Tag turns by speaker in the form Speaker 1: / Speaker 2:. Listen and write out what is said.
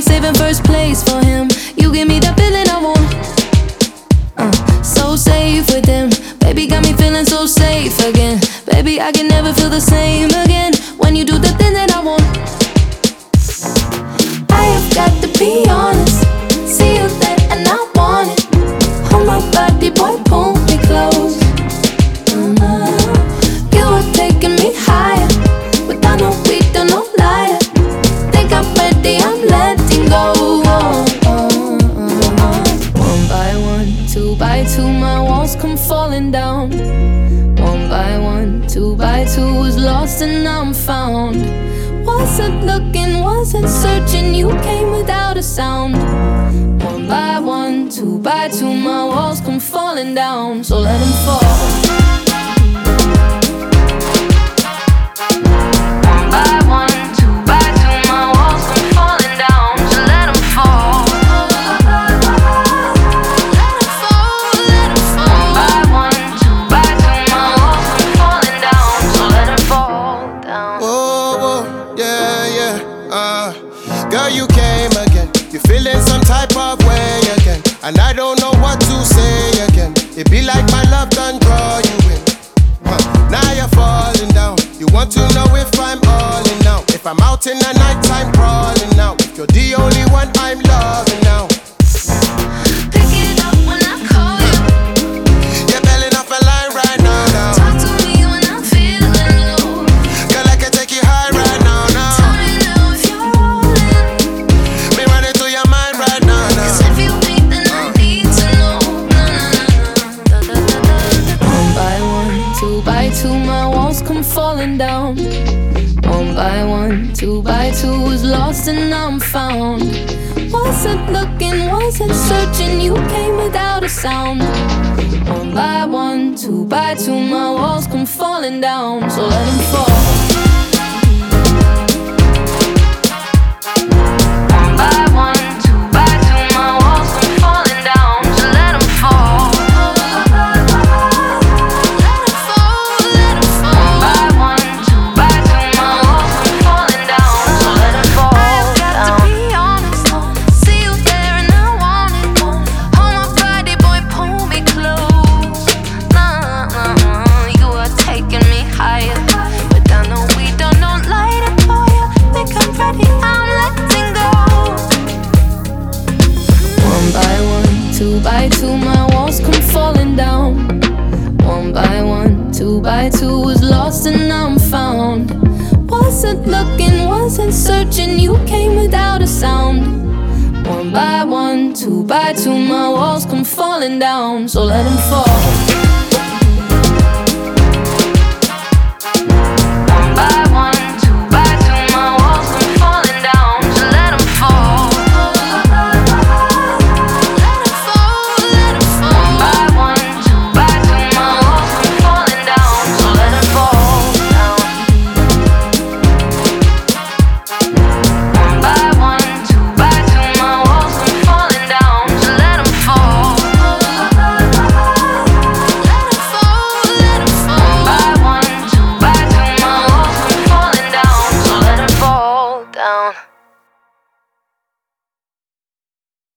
Speaker 1: saving first place for him. You give me that feeling I want. So safe with him. Baby got me feeling so safe again. Baby, I can never feel the same again when you do the thing that I want. I have got to be honest. See you there and I want it. Hold my body, boy, pull me close. You are taking me higher. Without no weed or no lighter. Think I'm ready, I'm letting go. One by one, two by two, my walls come falling down. One by one, two by two, was lost and now I'm found. Wasn't looking, wasn't searching, you came without a sound. One by one, two by two, my walls come falling down. So let them fall. One by one, two by two, my walls come falling down. So let them fall. Let them fall, let them fall. One by one, two by two, my walls come falling down. So let them fall down.
Speaker 2: Whoa, whoa, yeah, yeah. Girl, you came again. You feeling some type of way again, and I don't know what to say again. It be like my love done draw you in. Now you're falling down. You want to know if I'm all in now. If I'm out in the night time crawling now. If you're the only one I'm loving now.
Speaker 1: Pick it up when I call you.
Speaker 2: You're belling off a line right now.
Speaker 1: Talk to me when I'm feeling low.
Speaker 2: Girl, I can take you high right now.
Speaker 1: Tell me now if you're rolling.
Speaker 2: Me running through your mind right now.
Speaker 1: 'Cause if you ain't, then I need to know. One by one, two by two, my walls come falling down. One by one, two by two, was lost and now I'm found. Wasn't looking, wasn't searching, you came without a sound. One by one, two by two, my walls come falling down. So let them fall. One by one, two by two, my walls come falling down. So let them fall. Let them fall, let them fall. One by one, two by two, my walls come falling down. So let them fall. I've got to be honest. See you there and I want it. Hold my body, boy, pull me close. You are taking me higher. Without no weed or no lighter for you. Think I'm ready, I'm letting go. One by one, two by two, my walls come falling down. One by one, two by two, was lost and now I'm found. Wasn't looking, wasn't searching, you came without a sound. One by one, two by two, my walls come falling down. So let them fall.